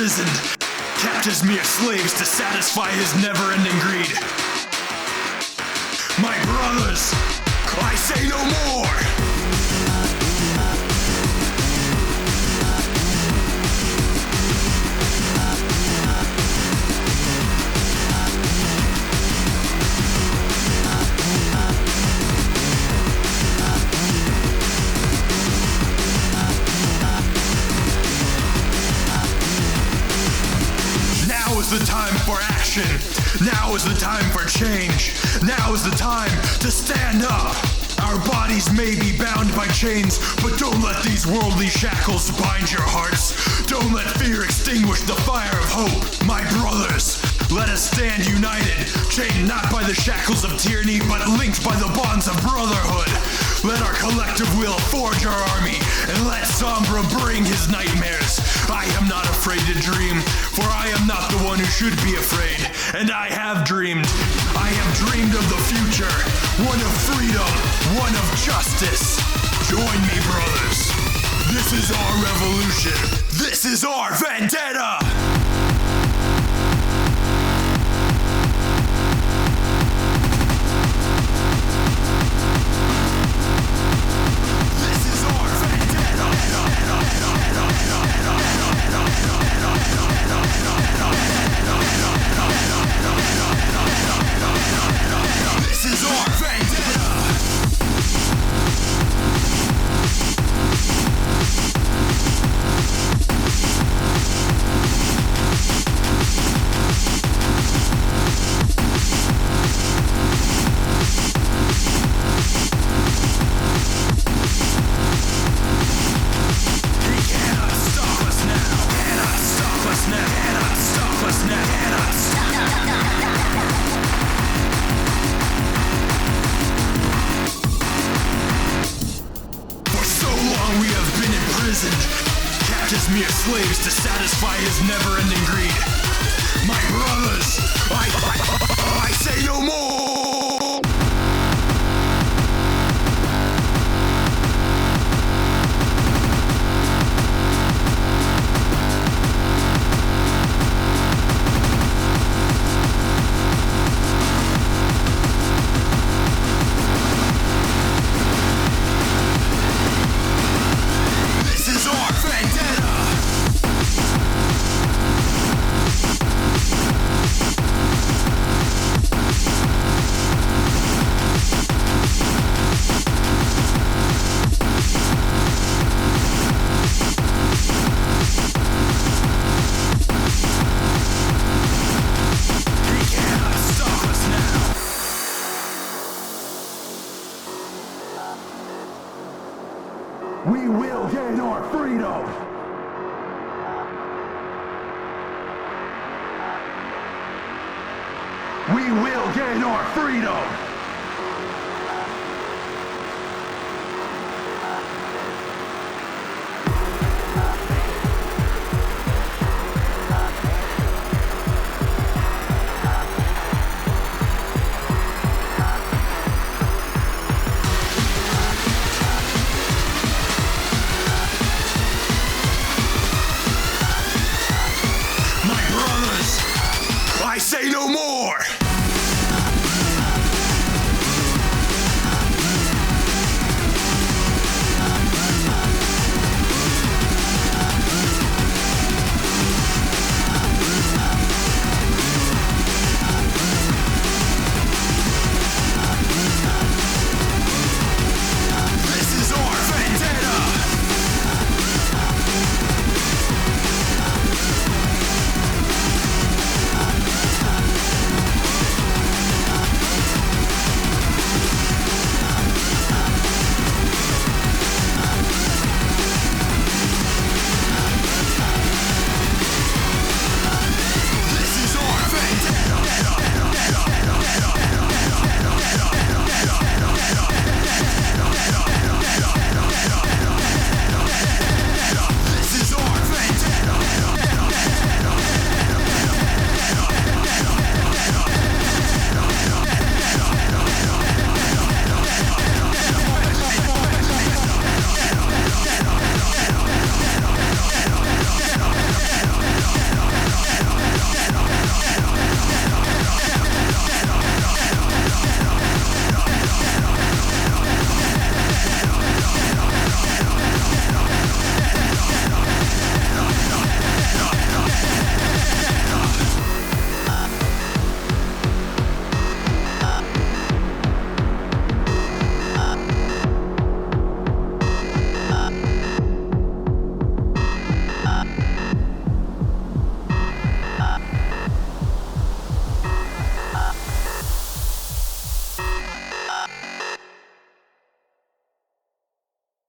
imprisoned, kept as mere slaves to satisfy his never-ending greed. My brothers, I say no more! Now is the time for action. Now is the time for change. Now is the time to stand up. Our bodies may be bound by chains, but don't let these worldly shackles bind your hearts. Don't let fear extinguish the fire of hope. My brothers, let us stand united, chained not by the shackles of tyranny, but linked by the bonds of brotherhood. Let our collective will forge our army, and let Sombra bring his nightmares. I am not afraid to dream, for I am not the one who should be afraid. And I have dreamed. I have dreamed of the future, one of freedom, one of justice. Join me, brothers. This is our revolution. This is our vendetta. We have been imprisoned, kept as mere slaves to satisfy his never-ending greed. My brothers, I say no more! We will gain our freedom! We will gain our freedom! I say no more!